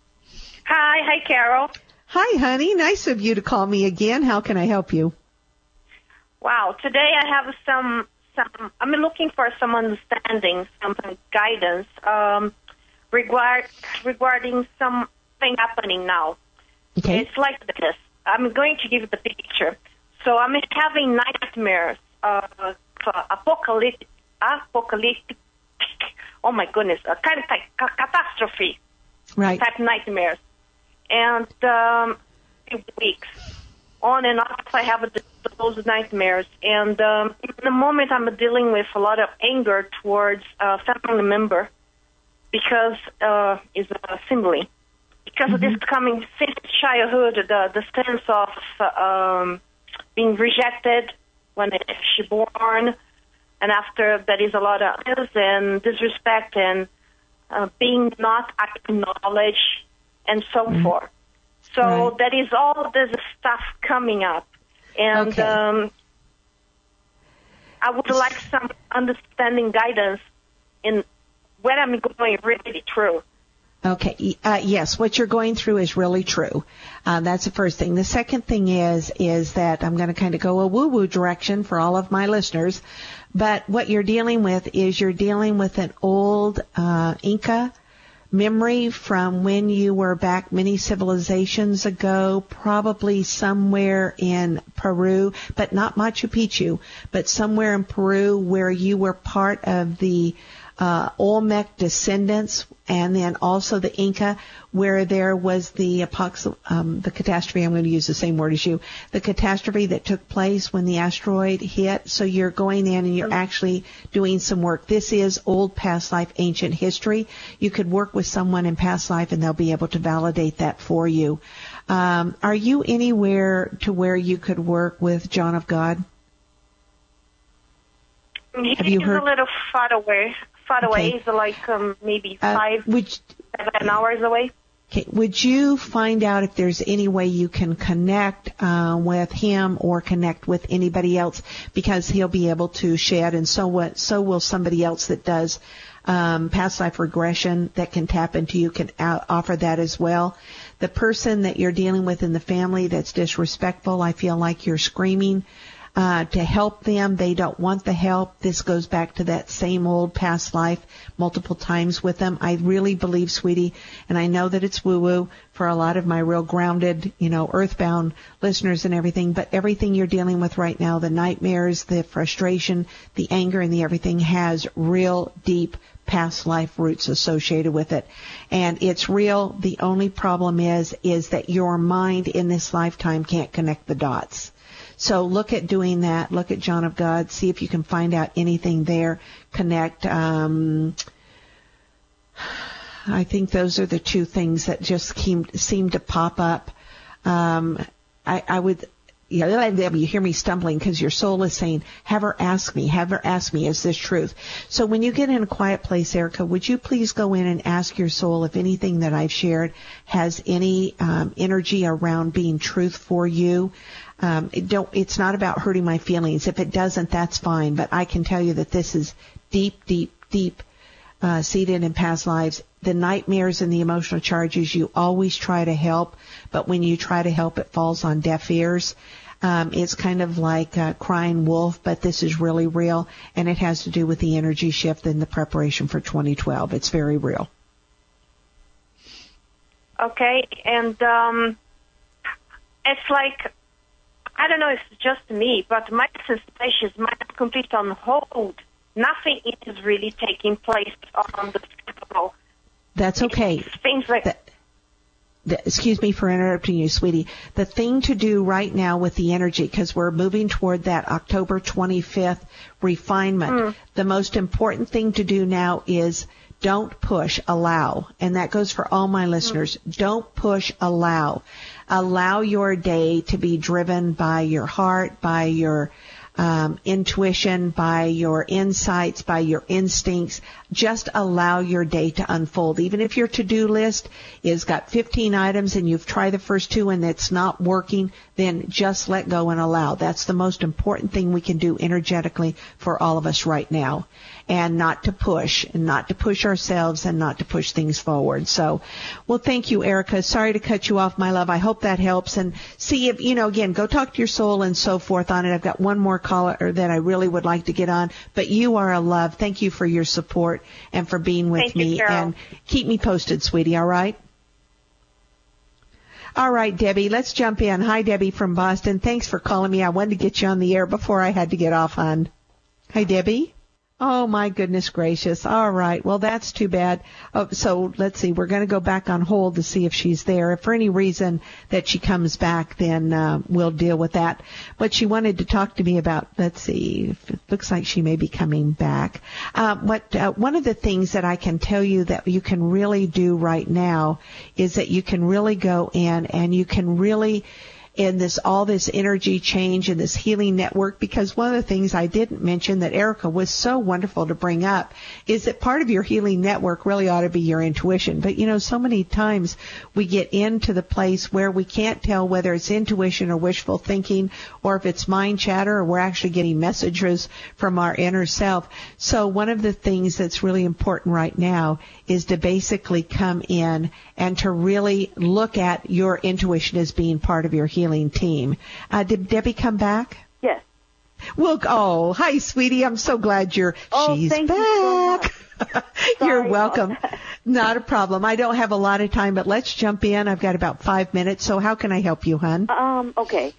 Hi. Hi, Carol. Hi, honey. Nice of you to call me again. How can I help you? Wow. Today I have some, some I'm looking for some understanding, some guidance um, regard, regarding something happening now. Okay. It's like this. I'm going to give you the picture. So I'm having nightmares, uh, apocalyptic, apocalyptic, oh my goodness, a kind of like a catastrophe right. type nightmares. And um, weeks, on and off, I have those nightmares. And um, in the moment, I'm dealing with a lot of anger towards a family member because uh, it's a sibling. Because mm-hmm. of this coming since childhood, the, the sense of uh, um, being rejected when she's born, and after that is a lot of abuse and disrespect and uh, being not acknowledged and so mm-hmm. forth. So right. that is all this stuff coming up. And okay. um, I would like some understanding guidance in what I'm going really through. Okay. Uh, yes, what you're going through is really true. Uh, that's the first thing. The second thing is, is that I'm going to kind of go a woo-woo direction for all of my listeners. But what you're dealing with is you're dealing with an old uh, Inca memory from when you were back many civilizations ago, probably somewhere in Peru, but not Machu Picchu, but somewhere in Peru where you were part of the uh, Olmec descendants, and then also the Inca, where there was the apox- um, the catastrophe. I'm going to use the same word as you. The catastrophe that took place when the asteroid hit. So you're going in and you're actually doing some work. This is old past life, ancient history. You could work with someone in past life, and they'll be able to validate that for you. Um, are you anywhere to where you could work with John of God? He's Have you heard? a little far away. Far away. Okay. He's like um, maybe Uh, five, would, seven hours away. Okay. Would you find out if there's any way you can connect uh, with him or connect with anybody else, because he'll be able to shed, and so what? So will somebody else that does um, past life regression that can tap into you can out, offer that as well. The person that you're dealing with in the family that's disrespectful, I feel like you're screaming Uh, to help them. They don't want the help. This goes back to that same old past life multiple times with them. I really believe, sweetie, and I know that it's woo-woo for a lot of my real grounded, you know, earthbound listeners and everything, but everything you're dealing with right now, the nightmares, the frustration, the anger, and the everything has real deep past life roots associated with it. And it's real. The only problem is, is that your mind in this lifetime can't connect the dots. So look at doing that. Look at John of God. See if you can find out anything there. Connect. Um, I think those are the two things that just seem, seem to pop up. Um, I, I would, yeah, you hear me stumbling because your soul is saying, have her ask me, have her ask me, is this truth? So when you get in a quiet place, Erica, would you please go in and ask your soul if anything that I've shared has any um, energy around being truth for you? Um, it don't, it's not about hurting my feelings. If it doesn't, that's fine. But I can tell you that this is deep, deep, deep uh, seated in past lives. The nightmares and the emotional charges, you always try to help. But when you try to help, it falls on deaf ears. Um, it's kind of like a crying wolf, but this is really real. And it has to do with the energy shift and the preparation for twenty twelve. It's very real. Okay. And um, it's like, I don't know if it's just me, but my sensation is my complete on hold. Nothing is really taking place on the physical. That's okay. It's things like that. Excuse me for interrupting you, sweetie. The thing to do right now with the energy, because we're moving toward that October twenty-fifth refinement, mm. the most important thing to do now is don't push, allow. And that goes for all my listeners. Mm. Don't push, allow. Allow your day to be driven by your heart, by your um, intuition, by your insights, by your instincts. Just allow your day to unfold. Even if your to-do list is got fifteen items and you've tried the first two and it's not working, then just let go and allow. That's the most important thing we can do energetically for all of us right now. And not to push, and not to push ourselves, and not to push things forward. So, well, thank you, Erica. Sorry to cut you off, my love. I hope that helps. And see if, you know, again, go talk to your soul and so forth on it. I've got one more caller that I really would like to get on. But you are a love. Thank you for your support and for being with Thank me. You, Carol. And keep me posted, sweetie, all right? All right, Debbie, let's jump in. Hi, Debbie from Boston. Thanks for calling me. I wanted to get you on the air before I had to get off, hon. Hi, Debbie. Oh, my goodness gracious. All right. Well, that's too bad. Oh, so let's see. We're going to go back on hold to see if she's there. If for any reason that she comes back, then uh, we'll deal with that. But she wanted to talk to me about, let's see, it looks like she may be coming back. Uh, what, uh, one of the things that I can tell you that you can really do right now is that you can really go in and you can really in this, all this energy change and this healing network, because one of the things I didn't mention that Erica was so wonderful to bring up is that part of your healing network really ought to be your intuition. But, you know, so many times we get into the place where we can't tell whether it's intuition or wishful thinking, or if it's mind chatter, or we're actually getting messages from our inner self. So one of the things that's really important right now is to basically come in and to really look at your intuition as being part of your healing team. Uh, did Debbie come back? Yes. Well, oh, hi, sweetie. I'm so glad you're, oh, she's thank back. You so much. You're welcome. Not a problem. I don't have a lot of time, but let's jump in. I've got about five minutes. So how can I help you, hon? Um, okay.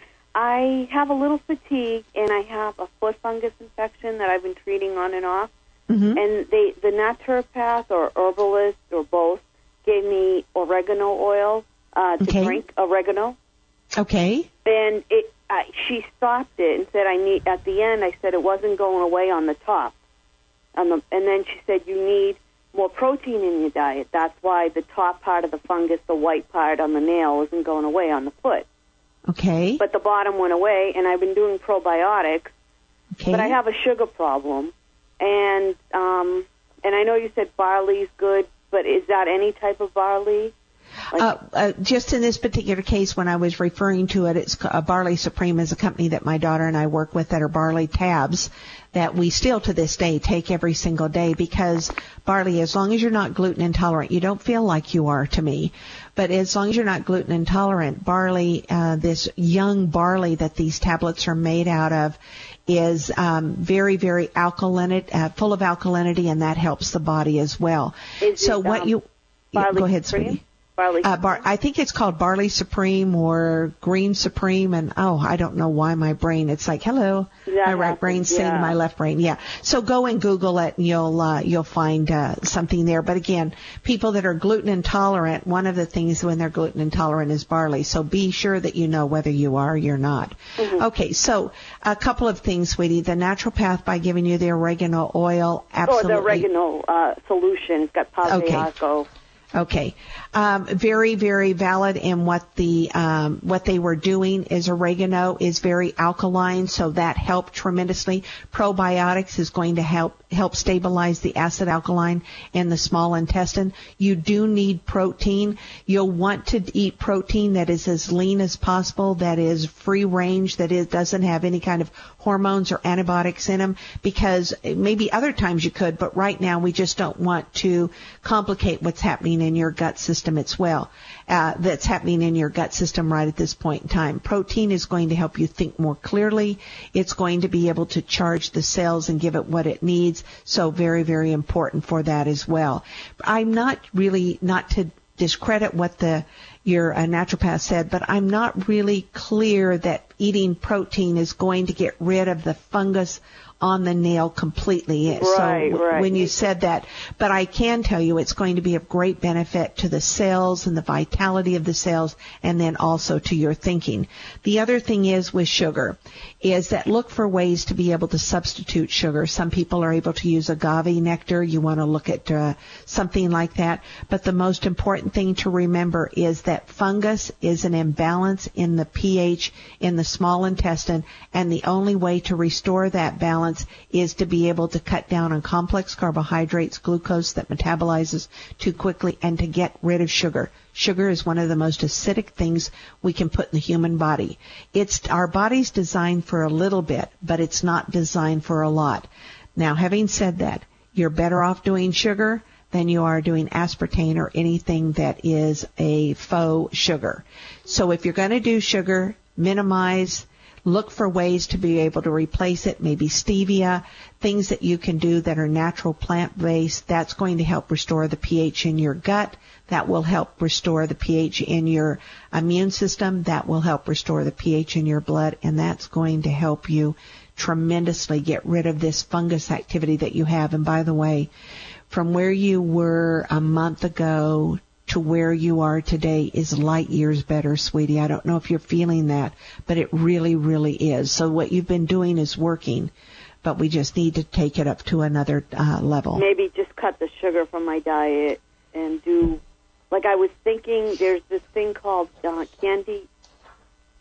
I have a little fatigue, and I have a foot fungus infection that I've been treating on and off. Mm-hmm. And they, the naturopath or herbalist or both gave me oregano oil uh, to okay. drink, oregano. Okay. And it, uh, she stopped it and said, "I need." At the end, I said it wasn't going away on the top, on the, and then she said, "You need more protein in your diet. That's why the top part of the fungus, the white part on the nail, isn't going away on the foot." Okay. But the bottom went away, and I've been doing probiotics. Okay. But I have a sugar problem, and um, and I know you said barley's good, but is that any type of barley? Like, uh, uh, just in this particular case, when I was referring to it, it's uh, Barley Supreme is a company that my daughter and I work with that are barley tabs that we still to this day take every single day, because barley, as long as you're not gluten intolerant, you don't feel like you are to me, but as long as you're not gluten intolerant, barley, uh, this young barley that these tablets are made out of, is um, very, very alkaline, uh, full of alkalinity, and that helps the body as well. Is so it, what um, you yeah, go ahead, Supreme? sweetie. Barley uh, bar, I think it's called Barley Supreme or Green Supreme, and oh, I don't know why my brain, it's like, hello, that my right happens, brain saying yeah. to my left brain, yeah. So go and Google it, and you'll uh, you'll find uh, something there. But again, people that are gluten intolerant, one of the things when they're gluten intolerant is barley. So be sure that you know whether you are or you're not. Mm-hmm. Okay, so a couple of things, sweetie. The naturopath, by giving you the oregano oil, absolutely. Or the oregano uh, solution. It's got Pagliaco. Okay. Okay. Um, very, very valid in what the, um, what they were doing is oregano is very alkaline, so that helped tremendously. Probiotics is going to help, help stabilize the acid alkaline in the small intestine. You do need protein. You'll want to eat protein that is as lean as possible, that is free range, that it doesn't have any kind of hormones or antibiotics in them, because maybe other times you could, but right now we just don't want to complicate what's happening in your gut system as well. Uh, that's happening in your gut system right at this point in time. Protein is going to help you think more clearly. It's going to be able to charge the cells and give it what it needs. So very, very important for that as well. I'm not really, not to discredit what the your uh, naturopath said, but I'm not really clear that eating protein is going to get rid of the fungus on the nail completely. Right, so right. when you said that, but I can tell you it's going to be of great benefit to the cells and the vitality of the cells, and then also to your thinking. The other thing is with sugar is that look for ways to be able to substitute sugar. Some people are able to use agave nectar. You want to look at uh, something like that. But the most important thing to remember is that fungus is an imbalance in the pH in the small intestine, and the only way to restore that balance is to be able to cut down on complex carbohydrates, glucose that metabolizes too quickly, and to get rid of sugar. Sugar is one of the most acidic things we can put in the human body. It's our body's designed for a little bit, but it's not designed for a lot. Now, having said that, you're better off doing sugar than you are doing aspartame or anything that is a faux sugar. So if you're going to do sugar, minimize. Look for ways to be able to replace it, maybe stevia, things that you can do that are natural plant-based. That's going to help restore the pH in your gut. That will help restore the pH in your immune system. That will help restore the pH in your blood, and that's going to help you tremendously get rid of this fungus activity that you have. And by the way, from where you were a month ago to where you are today is light years better, sweetie. I don't know if you're feeling that, but it really, really is. So what you've been doing is working, but we just need to take it up to another uh, level. Maybe just cut the sugar from my diet and do, like I was thinking, there's this thing called uh, candy,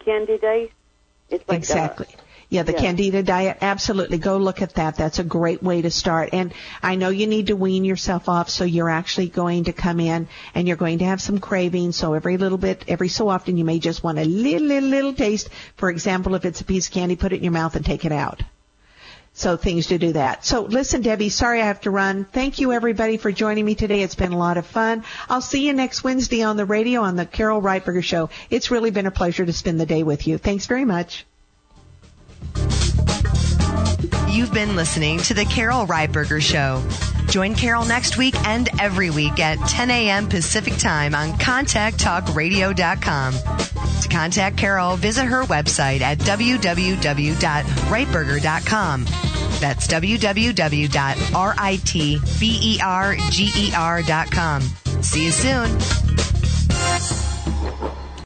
candidate. It's like exactly. A, Yeah, the yeah. Candida diet, absolutely. Go look at that. That's a great way to start. And I know you need to wean yourself off, so you're actually going to come in and you're going to have some cravings. So every little bit, every so often, you may just want a little, little, little taste. For example, if it's a piece of candy, put it in your mouth and take it out. So things to do that. So listen, Debbie, sorry I have to run. Thank you, everybody, for joining me today. It's been a lot of fun. I'll see you next Wednesday on the radio on the Carol Reitberger Show. It's really been a pleasure to spend the day with you. Thanks very much. You've been listening to the Carol Reitberger Show. Join Carol next week and every week at ten a.m. Pacific Time on contact talk radio dot com. To contact Carol, visit her website at w w w dot reitberger dot com. That's w w w dot reitberger dot com. See you soon.